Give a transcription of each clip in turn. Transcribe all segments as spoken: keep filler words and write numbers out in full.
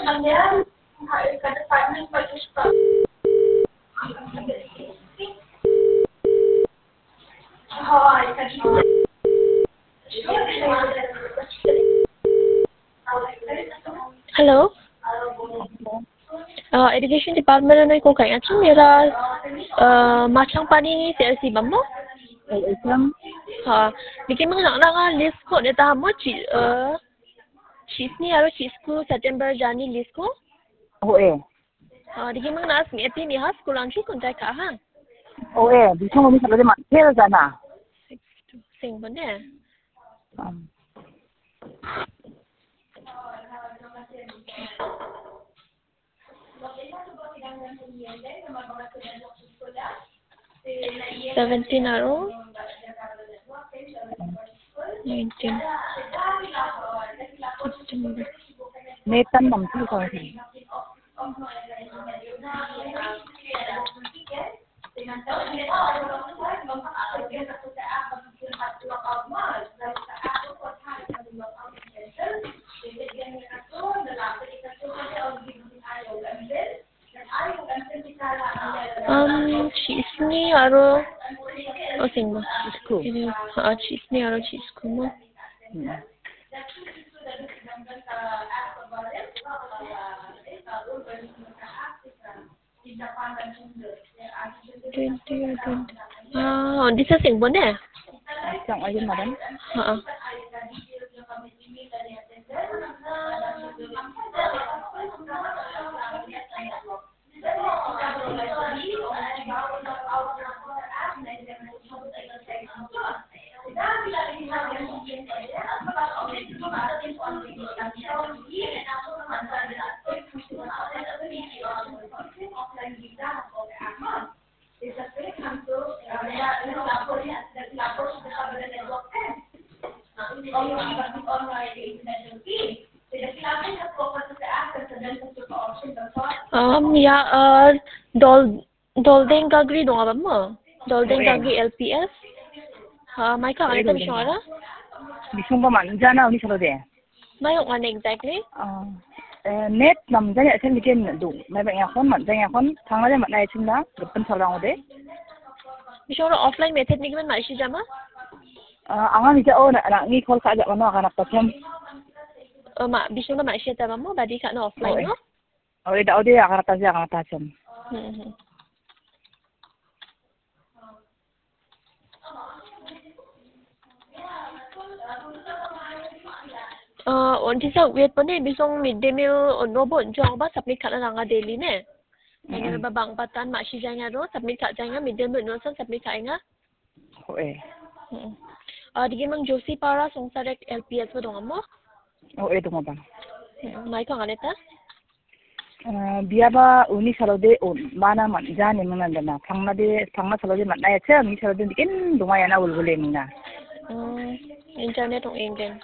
Hello. Uh, education department này cô cảnh á chứ mera uh, macang pani ni C L C bấm mo? Islam. Ha, bikin mga nak nak list ko ni tahu mo ci uh, cheese ni aro cheese ko September Jani list ko? Oh eh. Ha, bikin mga nas ni eti ni has kulang si kontak ka ha? Oh eh, di sini ni kalau dia mak kira sana. Sing bon deh. Um. Seventeen aro. Nineteen. September. Nathan mampu kau ni. Um, cheese ni aro. Oh, sing mo. Isku. Ini, ah, cheese ni aro cheese ko mo. Hmm. Twenty or twenty. Ah, di sa sing bon deh. Macam aja madam. Ha. Um, ya, uh, dol Doldeng Gagri dong apa mo? Doldeng Gagri L P S. Ha, mai ka ano tabi siya ara? Di sini kau manja na ni kalau dia. Mai yung ano exactly? Ah. Eh, net nam jadi asyik bikin tu. Mai banyak kon, manja yang kon. Tanggal dia mak naik cina. Depan salang ode. Bisa orang offline method ni gimana masih jama? Ah, angan ni oh nak nak ni call saja mana akan apa macam. Uh, mak bisa orang masih jama mo badi kat no offline no? Oh, eh dah ode akan apa saja akan apa macam. Hmm. Uh, onti sa wait pa ni bisong midday meal ono bon jong ba submit kat na nga daily ne. Ano ba bang patan mak si janga ro submit kat janga midday meal no sa submit kat nga. Oh eh. Hmm. Ah, di mang Josie para songsarek L P S mo dong mo? Oh eh tu bang. Mai ka nganeta? Dia ba uni kalau de mana manja ni mana dana. Thangna de thangna kalau de mana ya cem ni kalau de bikin lumayan awal boleh mana. Hmm. Internet ong enggen.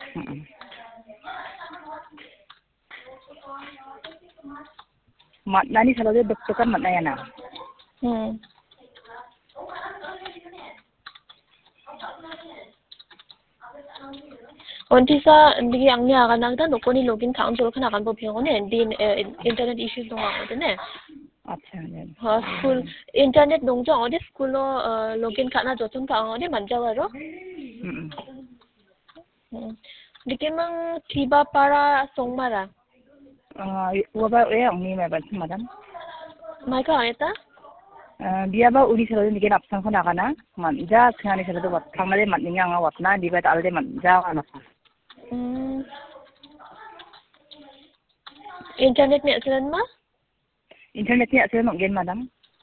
Mat nani kalau de doktoran mana ya na. Hmm. Onti sa bigi ang niya kan nagda no koni login ka ang jol kana kan bo pyo ne din internet issues dong ako ne. Acha ne. Ha school internet dong jo ode school lo login ka na jo chung ka ode manja waro. Hmm. Hmm. Dike mang tiba para songmara. Ah, waba eh ang ni madam. Mai ka eta? Dia ba uni kalau de bikin absang kena kana. Manja sekarang ni kalau de wat thangna de mat ninga ngawat na di ba tal de manja kana. Hmm. Internet ni asalan ma? Internet ni asalan mungkin madam.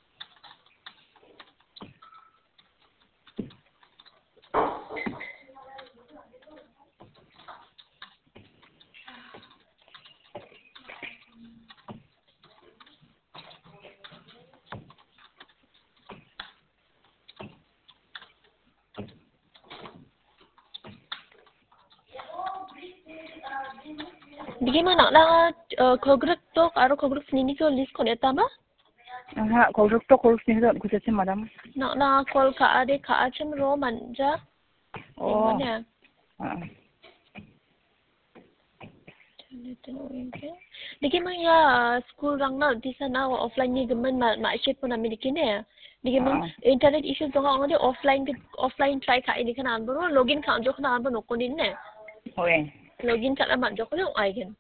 Bigi mana na kogrek tok aro kogrek sini ko list ko eta ba? Ha, kau rukto kau sini tu aku cakap madam. Nak na call ka ade ka acem ro manja. Oh. Mana? Ah. Diki mang ya school rang na di sana offline ni gemen ma ma ship pun ami diki ne. Diki mang internet issues dong ang de offline offline try ka ini kan an bro login ka jo kan an bro nokon din ne. Oke. Login ka man jo ko ai gen.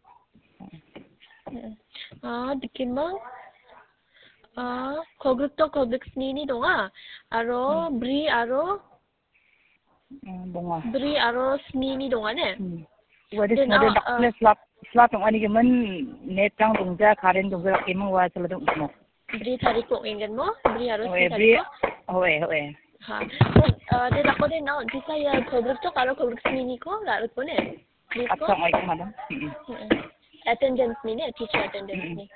Ah diki mang ah kogruk to kogruk ni ni dong ah. Aro bri aro Bunga. bri aro sni ni dong ne. Wadi semua dak slap slap yang ani gemen net tang dongja karen dongja kemang wa sala dong mo. Bri thari ko ingen mo bri aro Oke, sni thari ko. Oke, oke. Ha. Dia dak ko din na di saya kogruk to karo kogruk sni ni ko la ko ne. Assalamualaikum madam. Attendance ni ne teacher attendance ni.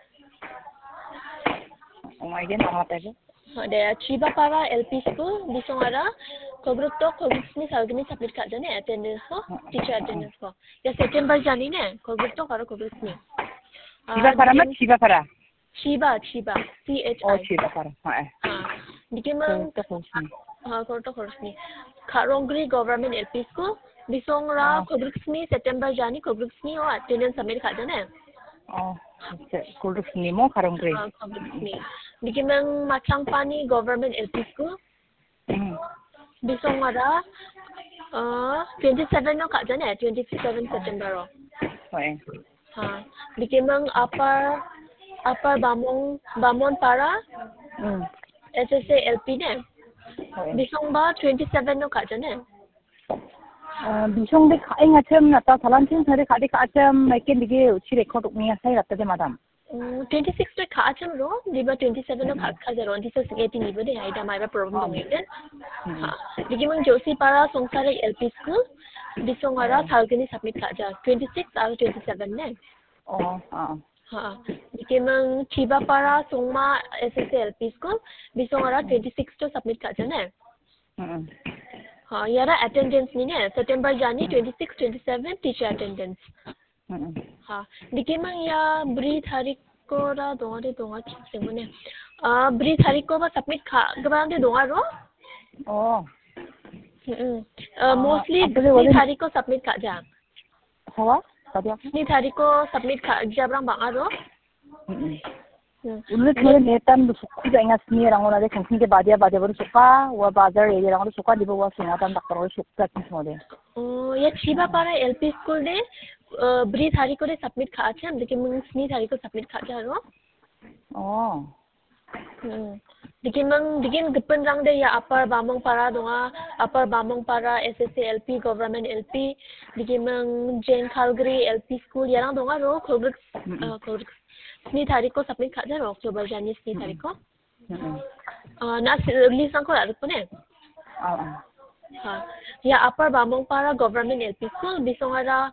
Oh my god, nama apa itu? Ada Chiba Para L P School di Songara. Kogruk to kogruk ni salgini submit kat jane attendance ko teacher attendance ko. Ya September jani ne kogruk to karo kogruk ni. Chiba Para mat Chiba Para. Chiba Chiba C H I. Oh Chiba Para. Ha. Ha. Dikemang ha kogruk to kogruk ni. Karongri Government L P School di Songara kogruk ni September jani kogruk ni o attendance submit kat jane. Oh. Kogruk ni mo Karongri. Ha kogruk ni. Dikemang Machangpani Government L P School. Bisong ada uh, twenty-seven no kat jane twenty-seven September ro. Oke. Ha, dikemang upper upper Bamong Bamon Para. Hmm. S S A L P ne. Bisong ba twenty-seven no kat jane. Uh, bisong de kai ngacem nata salan chin sare kade kacem makin dige uchi record ni asai ratta de madam. twenty-six to kacem ro, diba twenty-seven no kat ka jaro. Di sa eighteen ibo de ai da mai ba problem dong iten. Ha, dikemang Josi Para Songsare L P School. Bisong ara salgini submit kat ja twenty-six atau twenty-seven ne. Oh, ha. Ha, dikemang Chiba Para Songma S S A L P School. Bisong ara twenty-six to submit kat ja ne. Hmm. Ha, yara attendance ni ne September jani twenty-six twenty-seven teacher attendance. Hmm. Ha, dikemang ya bri tarik ko ra donga de donga chingmo ne. Ah, bri tarik ko ba submit ka gabang de donga ro? Oh. Hmm. Uh, mostly bri tarik ko submit ka ja. Sawa? Tadi apa? Ni tarik ko submit ka jabrang bang aro? Hmm. Ulit mere netan du sukku jainga sni rangona de kangking de badia badia baru suka wa bazar area rangona suka di bawah singatan tak perlu suka semua. Oh, ya Chiba Para L P School de bri thari ko de submit kha acham dikemang sni thari ko submit kha ja ro. Oh. Hmm. Dikemang dikin gepen rang de ya upper Bamong Para donga upper Bamong Para S S A L P Government L P dikemang Jane Calgary L P School yarang donga ro kogruk kogruk sni thari ko submit kha ja ro October jani sni thari ko. Ah na list ang ko la ko ne. Ah. Ha, ya upper Bamong Para Government L P School bisong ara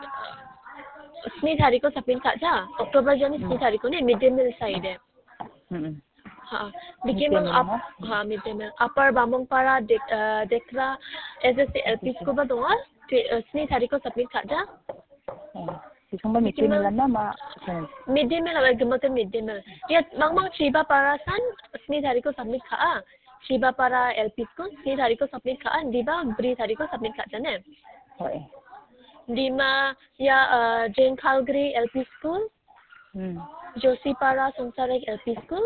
sni thari ko submit kha ja October jani sni thari ko ne midday meal side. Hmm. Ha, dikemang up ha midday meal upper Bamong Para dekra S S A L P School ba donga sni thari ko submit kha ja. Bisong ba midday meal na ma? Midday meal awal gemakan midday meal. Ya mangmang Chiba Para san sni thari ko submit kha. Chiba Para L P School sni thari ko submit kha di ba bri thari ko submit kha jane. Oke. Di ma ya uh, Jane Calgary L P School. Hmm. Josi Para Songsare L P School.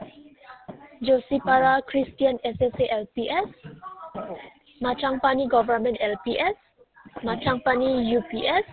Josi Para Christian S S A L P S. Machangpani Government L P S. Machangpani U P S.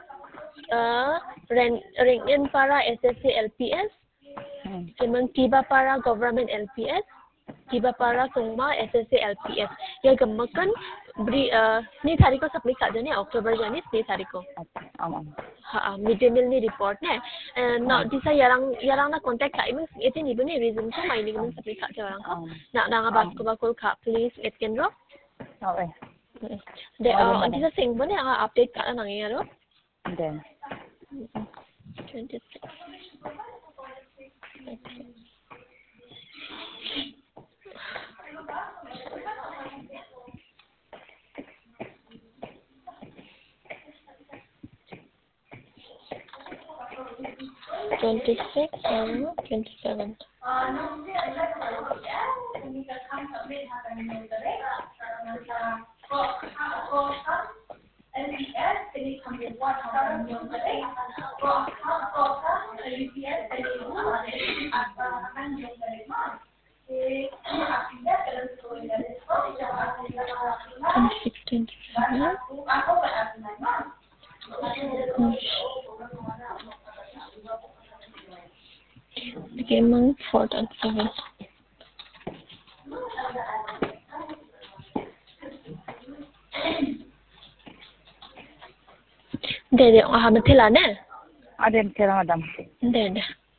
Uh, Ringin Para S S A L P S. Kemang Chiba Para Government L P S. Chiba Para Songma S S A L P S. Ya gemakan beri uh, ni thari ko submit ka jane October jani ni thari ko. Amam. Ha, midday meal ni report ne. Na disa yarang yarang na contact ka imong iti ni bani reason ko mai ni imong submit ka jarang ko. Na na nga bas ko ba ko ka please et ken ro. Okay. De uh, disa sing bani nga update ka na nangyayaro. Then. twenty-six. Okay. twenty-six and twenty-seven. twenty-six, twenty-seven. Okay, month four and seven. Dede, oh, hamat sila na. Adem, kaya madam. Dede.